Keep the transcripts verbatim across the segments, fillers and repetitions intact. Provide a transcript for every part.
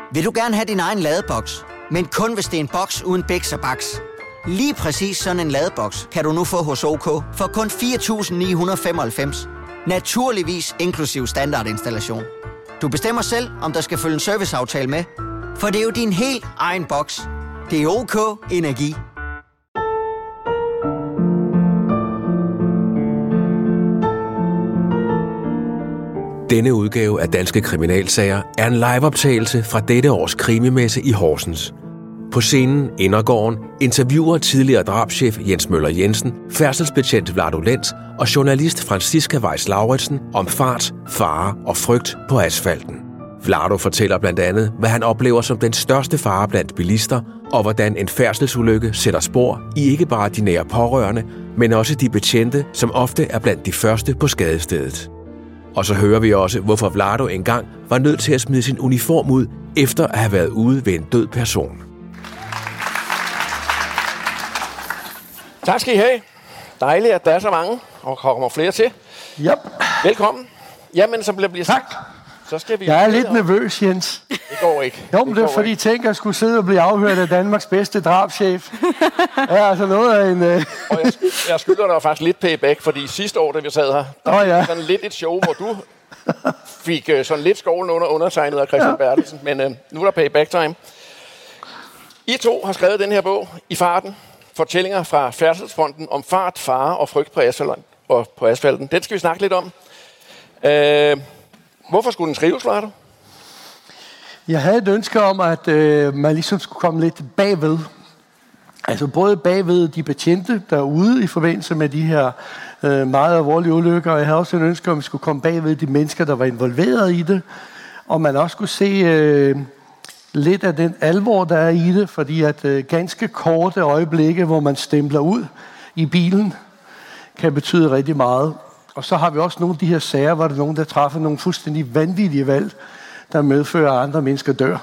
Vil du gerne have din egen ladeboks, men kun hvis det er en boks uden biks og baks? Lige præcis sådan en ladeboks kan du nu få hos OK for kun fire tusind ni hundrede femoghalvfems. Naturligvis inklusiv standardinstallation. Du bestemmer selv, om der skal følge en serviceaftale med, for det er jo din helt egen boks. Det er OK Energi. Denne udgave af Danske Kriminalsager er en liveoptagelse fra dette års krimimesse i Horsens. På scenen Indergården interviewer tidligere drabschef Jens Møller Jensen, færdselsbetjent Vlado Lenz og journalist Franziska Weiss Lauritsen om fart, fare og frygt på asfalten. Vlado fortæller blandt andet, hvad han oplever som den største fare blandt bilister, og hvordan en færdselsulykke sætter spor i ikke bare de nære pårørende, men også de betjente, som ofte er blandt de første på skadestedet. Og så hører vi også, hvorfor Vlado engang var nødt til at smide sin uniform ud, efter at have været ude ved en død person. Tak skal I have. Dejligt, at der er så mange, og kommer flere til. Yep. Velkommen. Jamen, så bliver vi Tak. Så skal vi... Jeg er lidt nervøs, Jens. Det går ikke. Jo, men det er fordi, tænk, at jeg skulle sidde og blive afhørt af Danmarks bedste drabschef. Ja, altså noget af en... Uh... Og jeg, jeg skylder dig faktisk lidt payback, fordi sidste år, da vi sad her, der oh, ja. var sådan lidt et show, hvor du fik uh, sådan lidt skovlen under undertegnet af Christian ja. Bertelsen. Men uh, nu er der payback time. I to har skrevet den her bog, I farten. Fortællinger fra Færdselsfronten om fart, fare og frygt på asfalten. Og på asfalten. Den skal vi snakke lidt om. Uh, hvorfor skulle den skrives, Vlado? Jeg havde et ønske om, at øh, man ligesom skulle komme lidt bagved. Altså både bagved de betjente, der er ude i forbindelse med de her øh, meget alvorlige ulykker. Og jeg havde også et ønske om, at vi skulle komme bagved de mennesker, der var involveret i det. Og man også skulle se øh, lidt af den alvor, der er i det. Fordi at øh, ganske korte øjeblikke, hvor man stempler ud i bilen, kan betyde rigtig meget. Og så har vi også nogle af de her sager, hvor der er nogen, der træffer nogle fuldstændig vanvittige valg, der medfører, at andre mennesker dør.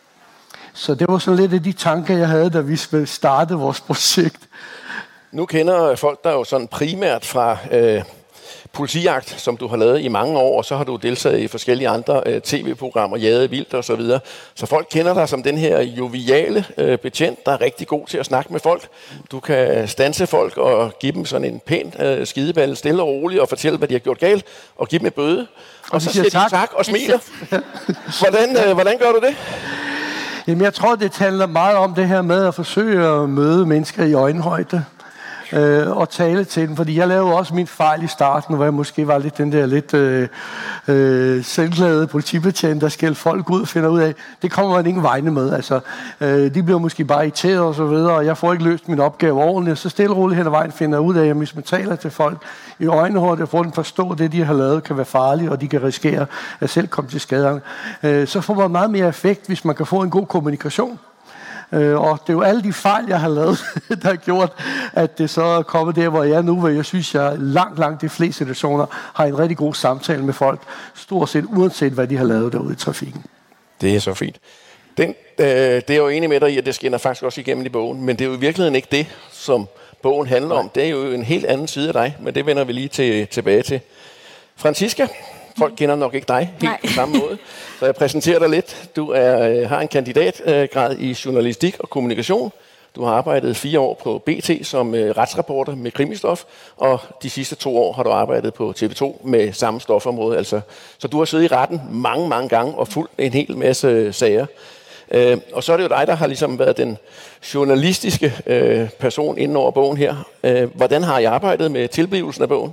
Så det var sådan lidt af de tanker, jeg havde, da vi startede vores projekt. Nu kender folk dig jo sådan primært fra øh, Politijagt, som du har lavet i mange år, og så har du deltaget i forskellige andre øh, tv-programmer, Jade Vildt og så videre. Så folk kender dig som den her joviale øh, betjent, der er rigtig god til at snakke med folk. Du kan standse folk og give dem sådan en pæn øh, skideballe, stille og roligt, og fortælle, hvad de har gjort galt, og give dem et bøde. Og, og så siger de tak, tak og smiler. Hvordan, øh, hvordan gør du det? Jamen, jeg tror, det handler meget om det her med at forsøge at møde mennesker i øjenhøjde. Øh, og tale til dem, fordi jeg lavede også min fejl i starten, hvor jeg måske var lidt den der lidt øh, øh, selvglade politibetjent, der skældte folk ud og finder ud af, det kommer man ingen vegne med. Altså, øh, de bliver måske bare irriteret og så videre, og jeg får ikke løst min opgave ordentligt, så stille og roligt hen ad vejen finder ud af, at hvis man taler til folk i øjenhøjde, får dem forstå, at det, de har lavet, kan være farligt, og de kan risikere at selv komme til skade. Øh, så får man meget mere effekt, hvis man kan få en god kommunikation. Øh, og det er jo alle de fejl, jeg har lavet, der har gjort, at det så er kommet der, hvor jeg er nu, hvor jeg synes, jeg langt, langt de fleste situationer har en rigtig god samtale med folk, stort set uanset, hvad de har lavet derude i trafikken. Det er så fint. Den, øh, det er jo enig med dig i, at det skinner faktisk også igennem i bogen, men det er jo i virkeligheden ikke det, som bogen handler om. Det er jo en helt anden side af dig, men det vender vi lige til, tilbage til. Franziska, folk kender nok ikke dig helt Nej. på samme måde, så jeg præsenterer dig lidt. Du er, har en kandidatgrad i journalistik og kommunikation. Du har arbejdet fire år på B T som retsreporter med krimistof, og de sidste to år har du arbejdet på T V to med samme stofområde. Altså. Så du har siddet i retten mange, mange gange og fulgt en hel masse sager. Øh, og så er det jo dig, der har ligesom været den journalistiske øh, person inden over bogen her. Øh, hvordan har I arbejdet med tilblivelsen af bogen?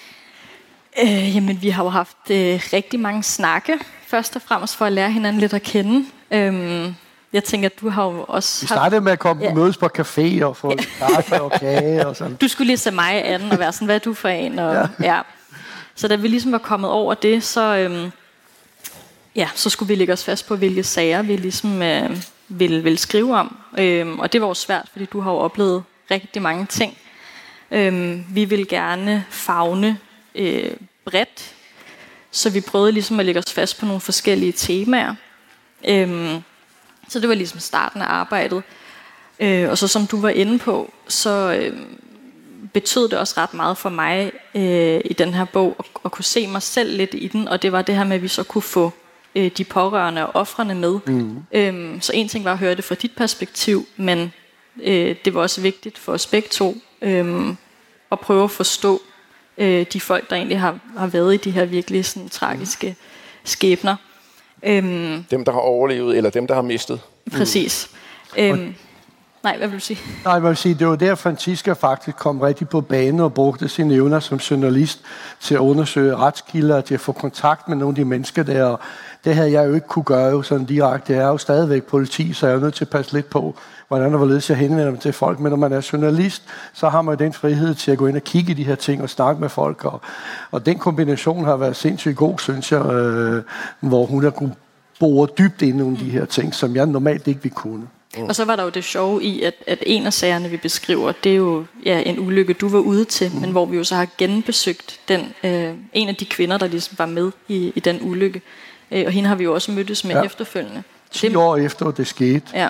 Øh, jamen, vi har jo haft øh, rigtig mange snakke, først og fremmest for at lære hinanden lidt at kende. Øhm, jeg tænker, at du har jo også... Vi startede haft, med at komme ja. mødes på café og få kaffe og kage og sådan. Du skulle lige se mig an og være sådan, hvad er du for en? Og, ja. Ja. Så da vi ligesom var kommet over det, så, øhm, ja, så skulle vi lægge os fast på, hvilke sager vi ligesom øh, ville, ville skrive om. Øhm, og det var jo svært, fordi du har jo oplevet rigtig mange ting. Øhm, vi ville gerne favne øh, bredt, så vi prøvede ligesom at lægge os fast på nogle forskellige temaer. Øhm, så det var ligesom starten af arbejdet. Øh, og så som du var inde på, så øh, betød det også ret meget for mig øh, i den her bog at, at kunne se mig selv lidt i den, og det var det her med, at vi så kunne få øh, de pårørende og ofrene med. Mm. Øhm, så en ting var at høre det fra dit perspektiv, men øh, det var også vigtigt for os begge to øh, at prøve at forstå øh, de folk, der egentlig har, har været i de her virkelig sådan, tragiske skæbner. Øhm, dem, der har overlevet, eller dem, der har mistet. Præcis. Mm. Øhm, nej, hvad vil du sige? Nej, jeg vil sige, det var der, Franciska faktisk kom rigtig på banen og brugte sine evner som journalist til at undersøge retskilder, til at få kontakt med nogle af de mennesker der. Og det havde jeg jo ikke kunne gøre jo sådan direkte. Jeg er jo stadigvæk politi, så jeg er jo nødt til at passe lidt på, hvordan og hvorledes jeg henvender mig til folk. Men når man er journalist, så har man den frihed til at gå ind og kigge i de her ting og snakke med folk. Og, og den kombination har været sindssygt god, synes jeg, øh, hvor hun har kunnet bore dybt ind i nogle af de her ting, som jeg normalt ikke ville kunne. Mm. Og så var der jo det sjove i, at, at en af sagerne, vi beskriver, det er jo ja, en ulykke, du var ude til, mm. men hvor vi jo så har genbesøgt den, øh, en af de kvinder, der ligesom var med i, i den ulykke. Øh, og hende har vi jo også mødtes med ja. efterfølgende. ti år efter det skete. Ja,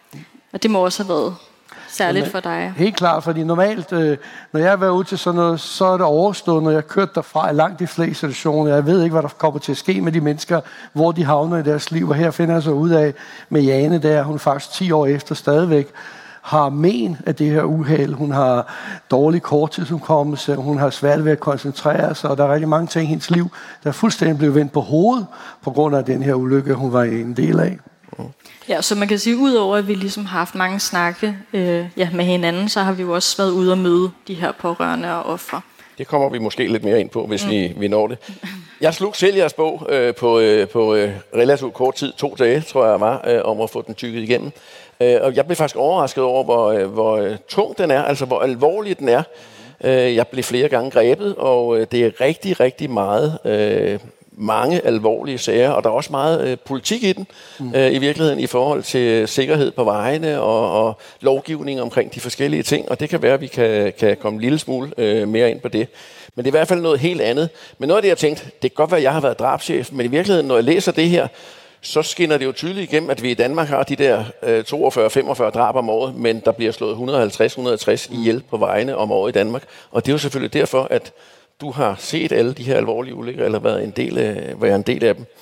og det må også have været særligt for dig. Helt klart, fordi normalt, øh, når jeg har været ude til sådan noget, så er det overstået, når jeg kørt derfra i langt de fleste situationer. Jeg ved ikke, hvad der kommer til at ske med de mennesker, hvor de havner i deres liv. Og her finder jeg så ud af med Jane, der hun faktisk ti år efter stadigvæk har men af det her uheld. Hun har dårlig korttidsudkommelse, hun har svært ved at koncentrere sig, og der er rigtig mange ting i hendes liv, der er fuldstændig blevet vendt på hovedet på grund af den her ulykke, hun var en del af. Ja, så man kan sige, udover at vi ligesom har haft mange snakke øh, ja, med hinanden, så har vi jo også været ude og møde de her pårørende og ofre. Det kommer vi måske lidt mere ind på, hvis mm. vi, vi når det. Jeg slog selv jeres bog øh, på, øh, på øh, relativt kort tid, to dage, tror jeg var, øh, om at få den tykket igennem. Øh, og jeg blev faktisk overrasket over, hvor, øh, hvor øh, tung den er, altså hvor alvorlig den er. Øh, jeg blev flere gange grebet, og øh, det er rigtig, rigtig meget... Øh, mange alvorlige sager, og der er også meget øh, politik i den, mm. øh, i virkeligheden, i forhold til sikkerhed på vejene og, og lovgivning omkring de forskellige ting, og det kan være, at vi kan, kan komme en lille smule øh, mere ind på det. Men det er i hvert fald noget helt andet. Men noget af det, jeg tænkte, det kan godt være, at jeg har været drabschef, men i virkeligheden, når jeg læser det her, så skinner det jo tydeligt igennem, at vi i Danmark har de der øh, toogfyrre til femogfyrre drab om året, men der bliver slået et hundrede og halvtreds til et hundrede og tres ihjel på vejene om året i Danmark. Og det er jo selvfølgelig derfor, at du har set alle de her alvorlige ulykker, eller været en del af, været en del af dem.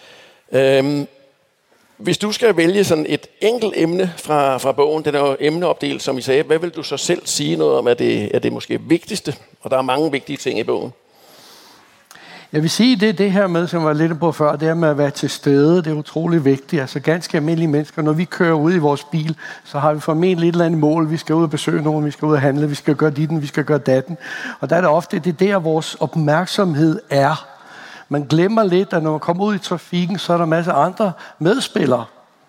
Øhm, hvis du skal vælge sådan et enkelt emne fra, fra bogen, den er jo emneopdelt, som I sagde, hvad vil du så selv sige noget om, at det er det måske vigtigste? Og der er mange vigtige ting i bogen. Jeg vil sige, det er det her med, som jeg var lidt på før, det er med at være til stede, det er utrolig vigtigt. Altså ganske almindelige mennesker, når vi kører ud i vores bil, så har vi formentlig et eller andet mål. Vi skal ud og besøge nogen, vi skal ud og handle, vi skal gøre ditten, vi skal gøre datten. Og der er det ofte, det er der, vores opmærksomhed er. Man glemmer lidt, at når man kommer ud i trafikken, så er der masser af andre medspillere,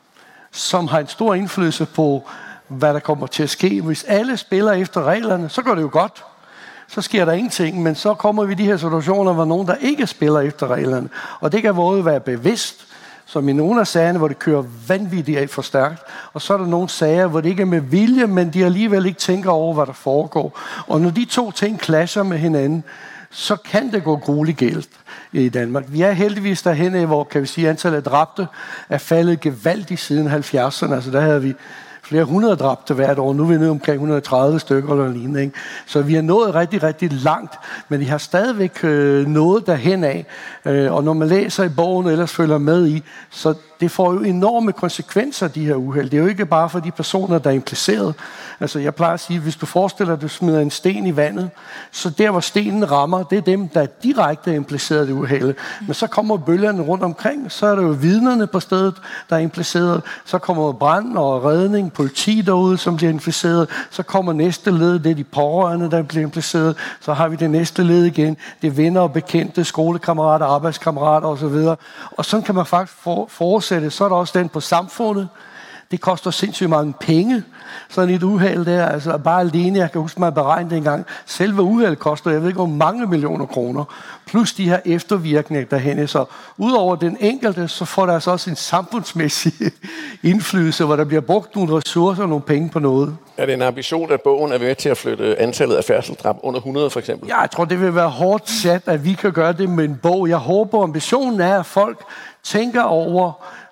som har en stor indflydelse på, hvad der kommer til at ske. Hvis alle spiller efter reglerne, så går det jo godt. Så sker der ingenting, men så kommer vi i de her situationer, hvor nogen, der ikke spiller efter reglerne. Og det kan både være bevidst, som i nogle af sagerne, hvor det kører vanvittigt af for stærkt, og så er der nogle sager, hvor det ikke er med vilje, men de alligevel ikke tænker over, hvad der foregår. Og når de to ting clasher med hinanden, så kan det gå grueligt galt i Danmark. Vi er heldigvis derhen af, hvor kan vi sige, antallet af dræbte er faldet gevaldigt siden halvfjerdserne. Altså der havde vi flere hundrede dræbte hvert år. Nu er vi nede omkring et hundrede og tredive stykker eller lignende. Ikke? Så vi har nået rigtig, rigtig langt, men vi har stadigvæk øh, nået derhen af. Øh, og når man læser i bogen og ellers følger med i, så det får jo enorme konsekvenser, de her uheld. Det er jo ikke bare for de personer, der er impliceret. Altså jeg plejer at sige, hvis du forestiller dig, at du smider en sten i vandet, så der, hvor stenen rammer, det er dem, der er direkte impliceret i uheldet. Men så kommer bølgerne rundt omkring, så er der jo vidnerne på stedet, der er impliceret. Så kommer brand og redning, politi derude, som bliver impliceret. Så kommer næste led, det er de pårørende, der bliver impliceret. Så har vi det næste led igen. Det er venner og bekendte, skolekammerater, arbejdskammerater osv. Og sådan kan man faktisk for, fortsætte. Så er der også den på samfundet. Det koster sindssygt mange penge. Sådan et uheld der, altså bare alene, jeg kan huske mig beregne engang, selve uheld koster, jeg ved ikke, hvor mange millioner kroner, plus de her eftervirkninger derhen. Så udover den enkelte, så får der altså også en samfundsmæssig indflydelse, hvor der bliver brugt nogle ressourcer og nogle penge på noget. Er det en ambition, at bogen er ved til at flytte antallet af færdselsdrab under hundrede for eksempel? Ja, jeg tror, det vil være hårdt sat, at vi kan gøre det med en bog. Jeg håber, ambitionen er, at folk tænker over,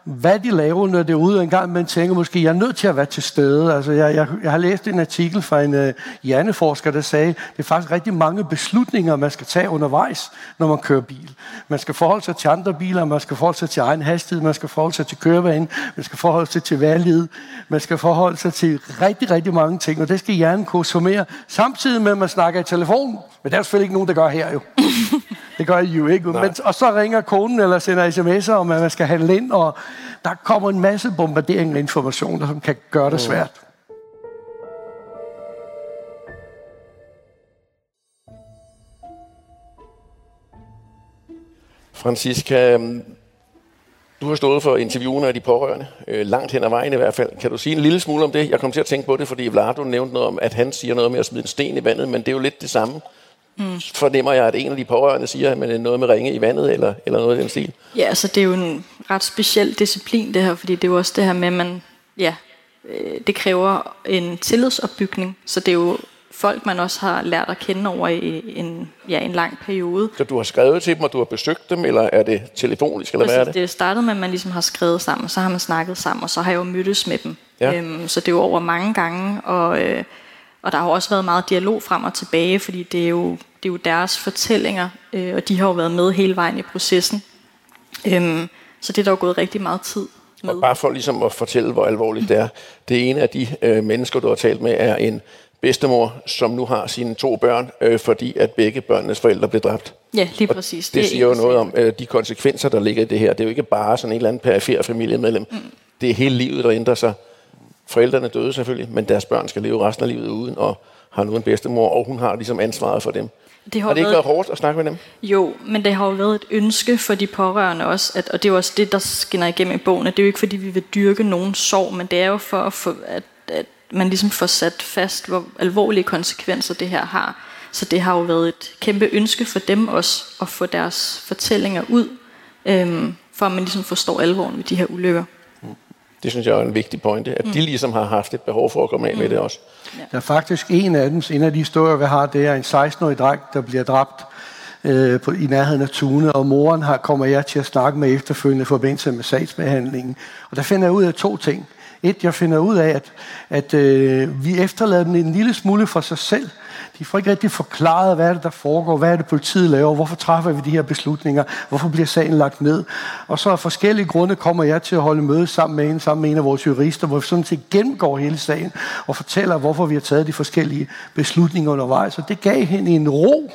hvad de laver, når det er ude, og en gang man tænker måske, jeg er nødt til at være til stede. Altså, jeg, jeg, jeg har læst en artikel fra en uh, hjerneforsker, der sagde, det er faktisk rigtig mange beslutninger, man skal tage undervejs, når man kører bil. Man skal forholde sig til andre biler, man skal forholde sig til egen hastighed, man skal forholde sig til kørebanen, man skal forholde sig til vejrliget, man skal forholde sig til rigtig, rigtig mange ting, og det skal hjernen konsumere, samtidig med, at man snakker i telefon. Men der er selvfølgelig ikke nogen, der gør her jo. Det gør I jo ikke. Men, og så ringer konen eller sender sms'er om, at man skal handle ind, og der kommer en masse bombardering af informationer, som kan gøre det svært. Franziska, du har stået for interviewene af de pårørende, øh, langt hen ad vejen i hvert fald. Kan du sige en lille smule om det? Jeg kom til at tænke på det, fordi Vlado nævnte noget om, at han siger noget med at smide en sten i vandet, men det er jo lidt det samme. Mm. Fornemmer jeg, at en af de pårørende siger, at man er noget med ringe i vandet, eller, eller noget i den stil? Ja, altså det er jo en ret speciel disciplin, det her, fordi det er jo også det her med, at man, ja, det kræver en tillidsopbygning, så det er jo folk, man også har lært at kende over i en, ja, en lang periode. Så du har skrevet til dem, og du har besøgt dem, eller er det telefonisk, eller hvad er det? Det startede med, at man ligesom har skrevet sammen, så har man snakket sammen, og så har jeg jo mødtes med dem. Ja. Øhm, så det er jo over mange gange, og, øh, og der har jo også været meget dialog frem og tilbage, fordi det er jo, det er jo deres fortællinger, øh, og de har jo været med hele vejen i processen. Øhm, så det er der jo gået rigtig meget tid med. Og bare for ligesom at fortælle, hvor alvorligt det er. Det ene af de øh, mennesker, du har talt med, er en bedstemor, som nu har sine to børn, øh, fordi at begge børnenes forældre blev dræbt. Ja, lige præcis. Det, det siger jo noget om øh, de konsekvenser, der ligger i det her. Det er jo ikke bare sådan en eller anden perifer familiemedlem. Mm. Det er hele livet, der ændrer sig. Forældrene døde selvfølgelig, men deres børn skal leve resten af livet uden, og har nu en bedstemor, og hun har ligesom ansvaret for dem. Det har, har det ikke været, været hårdt at snakke med dem? Jo, men det har jo været et ønske for de pårørende også, at, og det er jo også det, der skinner igennem i bogen, at det er jo ikke fordi, vi vil dyrke nogen sorg, men det er jo for at, få, at, at man ligesom får sat fast, hvor alvorlige konsekvenser det her har. Så det har jo været et kæmpe ønske for dem også, at få deres fortællinger ud, øhm, for at man ligesom forstår alvoren ved de her ulykker. Det synes jeg er en vigtig pointe, at mm. de ligesom har haft et behov for at komme af mm. med det også. Ja. Der er faktisk en af dem, en af de historier, vi har, det er en seksten-årig dreng, der bliver dræbt øh, på, i nærheden af Tune, og moren har, kommer jeg til at snakke med efterfølgende i forbindelse med sagsbehandlingen. Og der finder jeg ud af to ting. Et, jeg finder ud af, at, at øh, vi efterlader dem en lille smule for sig selv. De får ikke rigtig forklaret, hvad er det, der foregår, hvad er det, politiet laver, hvorfor træffer vi de her beslutninger, hvorfor bliver sagen lagt ned. Og så af forskellige grunde kommer jeg til at holde møde sammen med en, sammen med en af vores jurister, hvor vi sådan set gennemgår hele sagen og fortæller, hvorfor vi har taget de forskellige beslutninger undervejs. Og det gav hende en ro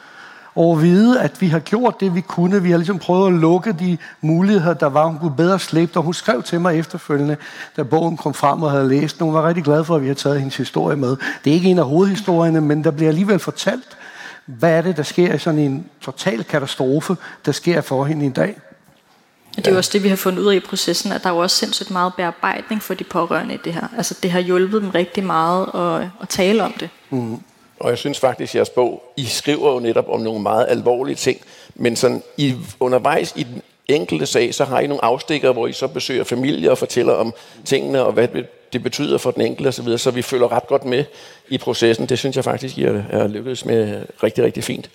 over at vide, at vi har gjort det, vi kunne. Vi har ligesom prøvet at lukke de muligheder, der var. Hun kunne bedre slippe, og hun skrev til mig efterfølgende, da bogen kom frem og havde læst. Hun var rigtig glad for, at vi har taget hendes historie med. Det er ikke en af hovedhistorierne, men der bliver alligevel fortalt, hvad er det, der sker i sådan en total katastrofe, der sker for hende i dag. Det er jo også det, vi har fundet ud af i processen, at der er jo også sindssygt meget bearbejdning for de pårørende i det her. Altså, det har hjulpet dem rigtig meget at, at tale om det. Mm. Og jeg synes faktisk, at jeres bog, I skriver jo netop om nogle meget alvorlige ting, men sådan I, undervejs i den enkelte sag, så har I nogle afstikker, hvor I så besøger familier og fortæller om tingene, og hvad det betyder for den enkelte osv., så, så vi følger ret godt med i processen. Det synes jeg faktisk, I er lykkedes med rigtig, rigtig fint.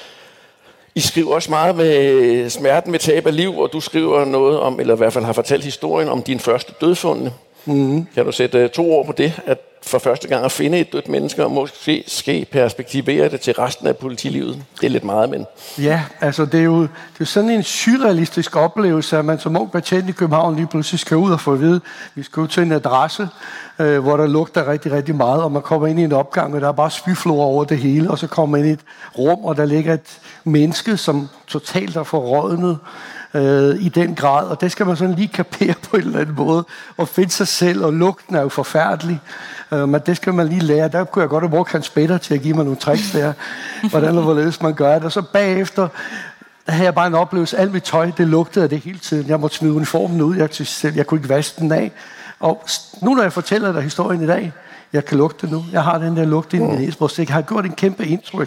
I skriver også meget med smerten ved tab af liv, og du skriver noget om, eller i hvert fald har fortalt historien om din første dødfundne. Mm. Kan du sætte to ord på det, at for første gang at finde et dødt menneske, og måske ske perspektivere det til resten af politilivet? Det er lidt meget, men... Ja, altså det er jo det er sådan en surrealistisk oplevelse, at man som ung betjent i København lige pludselig skal ud og få at vide, vi skal ud til en adresse, øh, hvor der lugter rigtig, rigtig meget, og man kommer ind i en opgang, og der er bare spyflor over det hele, og så kommer man ind i et rum, og der ligger et menneske, som totalt er forrådnet, Øh, i den grad, og det skal man sådan lige kapere på en eller anden måde, og finde sig selv, og lugten er jo forfærdelig, øh, men det skal man lige lære. Der kunne jeg godt have brugt Hans Peter til at give mig nogle tricks der, hvordan og hvorledes man gør det, og så bagefter, der havde jeg bare en oplevelse, alt mit tøj, det lugtede af det hele tiden, jeg måtte smide uniformen ud, jeg, til, jeg kunne ikke vaske den af, og nu når jeg fortæller dig historien i dag, jeg kan lugte nu. Jeg har den der lugt i min næsebryst. Jeg har gjort en kæmpe indtryk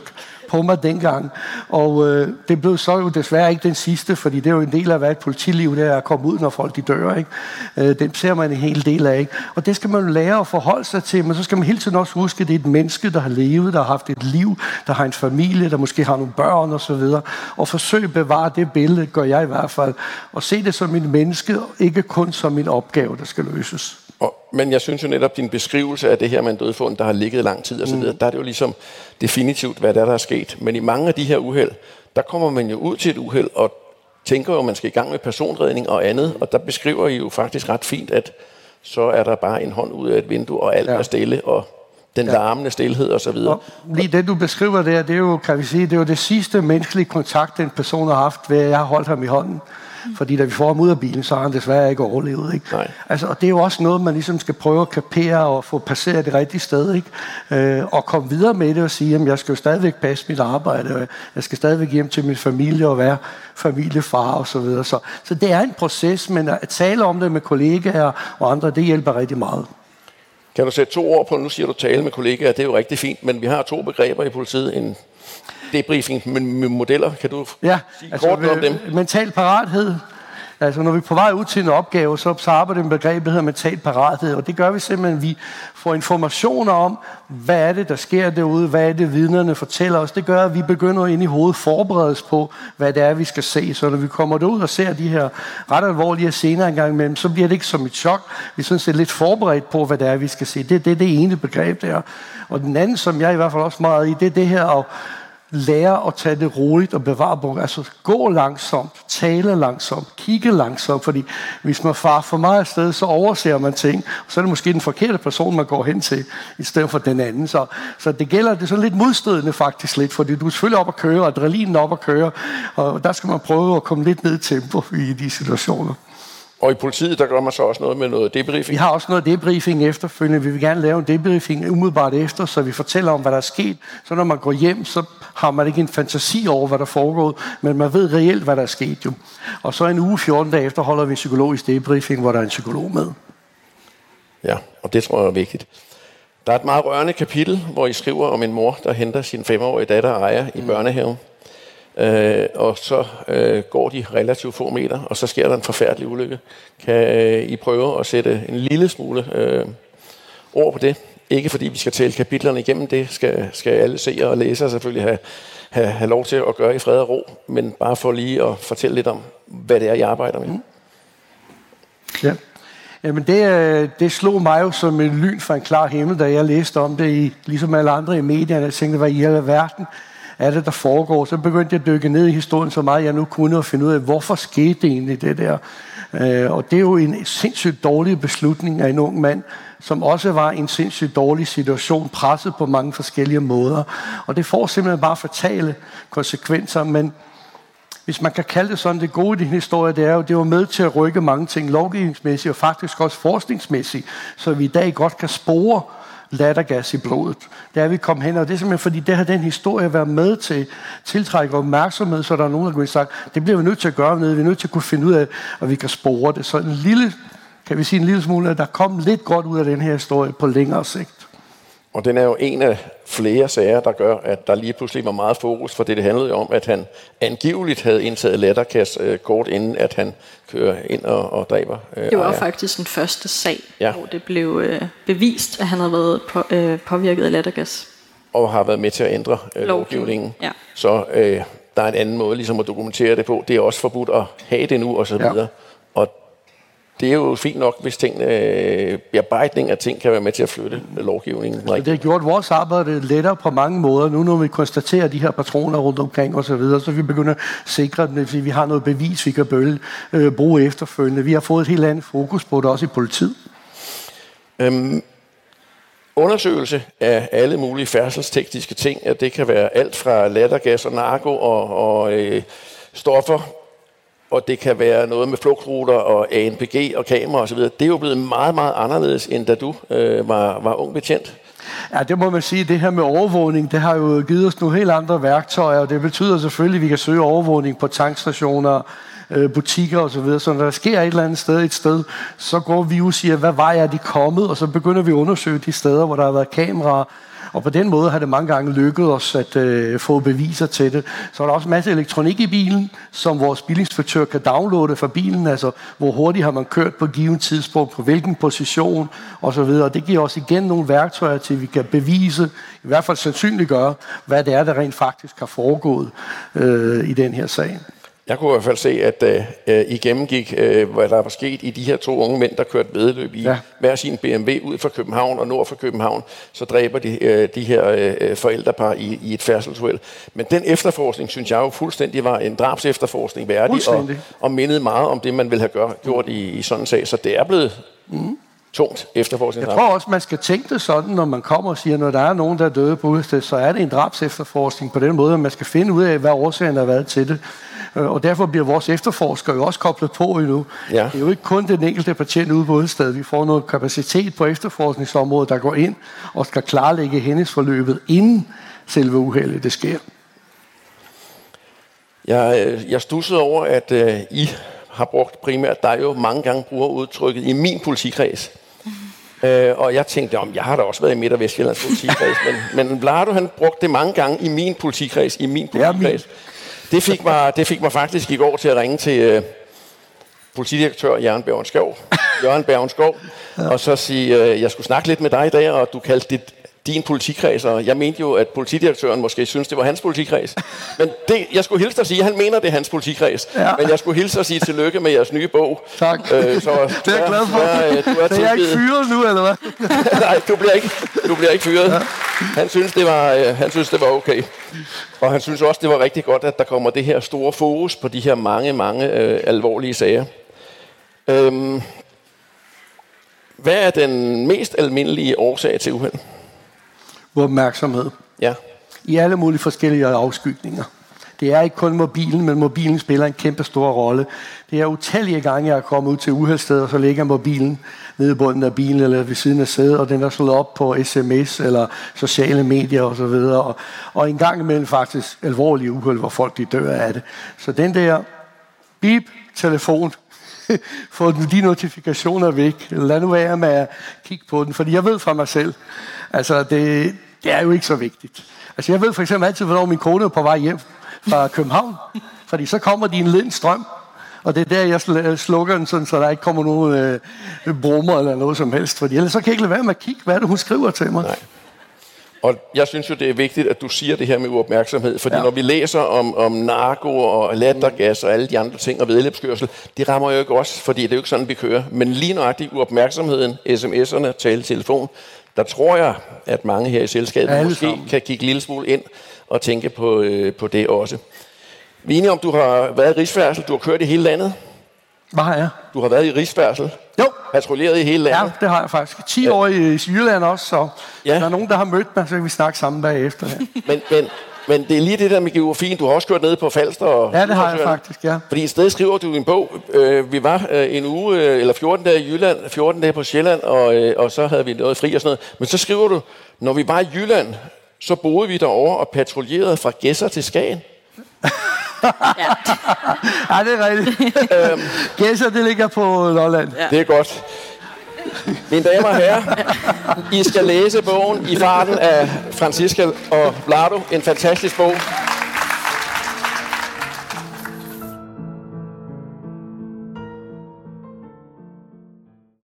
på mig dengang. Og øh, det blev så jo desværre ikke den sidste, fordi det er jo en del af hvad et politiliv, det er at komme ud, når folk de dør. Ikke? Øh, den ser man en hel del af. Ikke? Og det skal man jo lære at forholde sig til, men så skal man hele tiden også huske, at det er et menneske, der har levet, der har haft et liv, der har en familie, der måske har nogle børn og så videre. Og forsøge at bevare det billede, gør jeg i hvert fald. Og se det som en menneske, ikke kun som en opgave, der skal løses. Og, men jeg synes jo netop, din beskrivelse af det her med en dødfund, der har ligget lang tid og så videre, mm. der er det jo ligesom definitivt, hvad der er, der er sket. Men i mange af de her uheld, der kommer man jo ud til et uheld og tænker jo, at man skal i gang med personredning og andet. Og der beskriver I jo faktisk ret fint, at så er der bare en hånd ud af et vindue, og alt ja. er stille, og den ja. larmende stilhed og så videre. Og lige det, du beskriver der, det er jo, kan vi sige, det er jo det sidste menneskelige kontakt, den person har haft, ved at jeg har holdt ham i hånden. Fordi da vi får ham ud af bilen, så har han desværre ikke overlevet. Ikke? Altså, og det er jo også noget, man ligesom skal prøve at kapere og få passeret det rigtige sted. Ikke? Øh, og komme videre med det og sige, at jeg skal jo stadigvæk passe mit arbejde, og jeg skal stadigvæk hjem til min familie og være familiefar og så videre. Så, så det er en proces, men at tale om det med kollegaer og andre, det hjælper rigtig meget. Kan du sætte to ord på, nu siger du tale med kollegaer, det er jo rigtig fint, men vi har to begreber i politiet, en debriefing med modeller. Kan du ja, sige altså, kort om dem? Mental parathed. Altså, når vi er på vej ud til en opgave, så, så arbejder vi med begreb, der hedder mental parathed, og det gør vi simpelthen, at vi får informationer om, hvad er det, der sker derude, hvad er det, vidnerne fortæller os. Det gør, at vi begynder ind i hovedet forberedes på, hvad det er, vi skal se. Så når vi kommer derud og ser de her ret alvorlige scener engang imellem, så bliver det ikke som et chok. Vi er sådan set lidt forberedt på, hvad det er, vi skal se. Det, det er det ene begreb der. Og den anden, som jeg i hvert fald også meget i, det er det her at lære at tage det roligt og bevare på. Altså gå langsomt, tale langsomt, kigge langsomt, fordi hvis man farer for meget afsted, så overser man ting, og så er det måske den forkerte person, man går hen til, i stedet for den anden. Så, så det gælder, det er sådan lidt modstridende faktisk lidt, fordi du er selvfølgelig op at køre, adrenalinen op at køre, og der skal man prøve at komme lidt ned i tempo i de situationer. Og i politiet, der gør man så også noget med noget debriefing? Vi har også noget debriefing efterfølgende. Vi vil gerne lave en debriefing umiddelbart efter, så vi fortæller om, hvad der er sket. Så når man går hjem, så har man ikke en fantasi over, hvad der foregår, men man ved reelt, hvad der er sket jo. Og så en uge, fjorten dage efter, holder vi en psykologisk debriefing, hvor der er en psykolog med. Ja, og det tror jeg er vigtigt. Der er et meget rørende kapitel, hvor I skriver om en mor, der henter sin femårige datter Aya i mm. børnehaven. Øh, og så øh, går de relativt få meter, og så sker der en forfærdelig ulykke. Kan øh, I prøve at sætte en lille smule øh, ord på det? Ikke fordi vi skal tælle kapitlerne igennem, det skal, skal alle seere og læsere selvfølgelig have, have, have lov til at gøre i fred og ro, men bare for lige at fortælle lidt om, hvad det er, I arbejder med. Mm. Ja. Jamen det, det slog mig jo som en lyn fra en klar himmel, da jeg læste om det, i, ligesom alle andre i medierne. Jeg tænkte, hvad i hele verden er det, der foregår? Så begyndte jeg at dykke ned i historien så meget, jeg nu kunne, og finde ud af, hvorfor skete det egentlig det der? Øh, og det er jo en sindssygt dårlig beslutning af en ung mand, som også var i en sindssygt dårlig situation, presset på mange forskellige måder. Og det får simpelthen bare fatale konsekvenser, men hvis man kan kalde det sådan, det gode i din historie, det er jo, det var med til at rykke mange ting lovgivningsmæssigt og faktisk også forskningsmæssigt, så vi i dag godt kan spore lattergas i blodet. Det er vi kommet hen, og det er simpelthen fordi, det har den historie været med til tiltrække opmærksomhed, så der er nogen, der kunne sige, det bliver vi nødt til at gøre noget, vi er nødt til at kunne finde ud af, at vi kan spore det. Så en lille, kan vi sige en lille smule, at der kom lidt godt ud af den her historie på længere sigt. Og den er jo en af flere sager, der gør, at der lige pludselig var meget fokus, for det, det handlede jo om, at han angiveligt havde indtaget lattergas øh, kort inden, at han kører ind og, og dræber. Øh, det var Aya. faktisk den første sag, ja. hvor det blev øh, bevist, at han havde været på, øh, påvirket af lattergas. Og har været med til at ændre øh, lovgivningen. Ja. Så øh, der er en anden måde ligesom at dokumentere det på. Det er også forbudt at have det nu, og så videre. Ja. Og det er jo fint nok, hvis ting, øh, bearbejdning af ting kan være med til at flytte lovgivningen. Det har gjort vores arbejde lettere på mange måder. Nu når vi konstaterer de her patroner rundt omkring og så videre, så vi begynder at sikre dem, fordi vi har noget bevis, vi kan bølle, øh, bruge efterfølgende. Vi har fået et helt andet fokus på det, også i politiet. Øhm, undersøgelse af alle mulige færdselstekniske ting, at det kan være alt fra lattergas og narko og, og øh, stoffer, og det kan være noget med flugtruter og A N P G og kamera osv. Det er jo blevet meget, meget anderledes, end da du øh, var, var ung betjent. Ja, det må man sige. Det her med overvågning, det har jo givet os nogle helt andre værktøjer, og det betyder selvfølgelig, at vi kan søge overvågning på tankstationer, butikker og så videre. Så når der sker et eller andet sted et sted, så går vi og siger, hvad vej er de kommet, og så begynder vi at undersøge de steder, hvor der har været kameraer, Og på den måde har det mange gange lykkedes os at øh, få beviser til det. Så er der også en masse elektronik i bilen, som vores bilinspektør kan downloade fra bilen, altså hvor hurtigt har man kørt på et givet tidspunkt, på hvilken position osv. Og det giver os igen nogle værktøjer til, at vi kan bevise, i hvert fald sandsynliggøre, hvad det er, der rent faktisk har foregået øh, i den her sag. Jeg kunne i hvert fald se, at øh, I gennemgik, øh, hvad der var sket i de her to unge mænd, der kørte væddeløb i ja. hver sin B M W ud fra København og nord for København. Så dræber de øh, de her øh, forældrepar i, i et færdselsuheld. Men den efterforskning, synes jeg jo fuldstændig var en drabsefterforskning værdig, og, og mindede meget om det, man ville have gør, gjort i, i sådan en sag. Så det er blevet mm. tungt efterforskning. Jeg tror også, man skal tænke det sådan, når man kommer og siger, når der er nogen, der er døde på udstedet, så er det en drabsefterforskning på den måde, at man skal finde ud af, hvad årsagen har været til det. Og derfor bliver vores efterforskere jo også koblet på endnu. Ja. Det er jo ikke kun den enkelte patient ude på udstedet. Vi får noget kapacitet på efterforskningsområdet, der går ind og skal klarlægge hændelsesforløbet, inden selve uheldet det sker. Jeg, jeg stussede over, at uh, I har brugt primært, der jo mange gange bruger udtrykket i min politikreds. Uh, og jeg tænkte, om jeg har da også været i Midt- og Vestjyllands politikreds, men, men Vlado, han brugte det mange gange i min politikreds, i min politikreds. Det fik, mig, det fik mig faktisk i går til at ringe til uh, politidirektør Jørgen Bergenskov, Jørgen Bergenskov ja. og så sige, at uh, jeg skulle snakke lidt med dig i dag, og du kaldte det din politikreds, og jeg mente jo, at politidirektøren måske synes, det var hans politikreds. Men det, jeg skulle hilse at sige, at han mener, det er hans politikreds. Ja. Men jeg skulle hilse at sige tillykke med jeres nye bog. Tak. Øh, så det er jeg glad for. Du er, du er, så jeg er ikke fyret nu, eller hvad? Nej, du bliver ikke, du bliver ikke fyret. Ja. Han synes, det var, øh, han synes, det var okay. Og han synes også, det var rigtig godt, at der kommer det her store fokus på de her mange, mange øh, alvorlige sager. Øhm, hvad er den mest almindelige årsag til uheld? Opmærksomhed. Ja. I alle mulige forskellige afskygninger. Det er ikke kun mobilen, men mobilen spiller en kæmpe stor rolle. Det er utallige gange, jeg er kommet ud til uheldssteder, og så ligger mobilen nede i bunden af bilen eller ved siden af sædet, og den er slået op på sms eller sociale medier osv. Og, og en gang imellem faktisk alvorlige uheld, hvor folk de dør af det. Så den der beep telefon, få de notifikationer væk. Lad nu være med at kigge på den, fordi jeg ved fra mig selv, altså det, det er jo ikke så vigtigt. Altså jeg ved for eksempel altid, hvornår min kone er på vej hjem fra København, fordi så kommer de en leden strøm, og det er der, jeg slukker den, sådan, så der ikke kommer nogen øh, brummer eller noget som helst, fordi ellers så kan jeg ikke lade være med at kigge, hvad det hun skriver til mig. Nej. Og jeg synes jo, det er vigtigt, at du siger det her med uopmærksomhed, fordi ja. når vi læser om, om narko og lattergas og alle de andre ting og væddeløbskørsel, det rammer jo ikke os, fordi det er jo ikke sådan, vi kører. Men lige nøjagtigt uopmærksomheden, sms'erne, tale, telefon, der tror jeg, at mange her i selskabet ja, måske sammen. kan kigge en lille smule ind og tænke på, øh, på det også. Vi er enige om, du har været i rigsfærdsel, du har kørt i hele landet. Hvad har jeg? Du har været i rigsfærdsel. Jo. Patruljeret i hele landet. Ja, det har jeg faktisk. ti ja. år i Jylland også, så ja. der er nogen, der har mødt mig, så kan vi snakke sammen bagefter. Ja. men, men, men det er lige det der med geografien. Du har også kørt ned på Falster. Og ja, det har jeg faktisk, ja. Fordi i stedet skriver du i en bog, øh, vi var øh, en uge, øh, eller fjorten dage i Jylland, fjorten dage på Sjælland, og, øh, og så havde vi noget fri og sådan noget. Men så skriver du, når vi var i Jylland, så boede vi derovre og patruljerede fra Gedser til Skagen. ja. ja, det er rigtigt. øhm, Gedser, det ligger på Lolland. Ja. Det er godt. Mine damer og herrer, I skal læse bogen I farten af Franziska og Vlado. En fantastisk bog.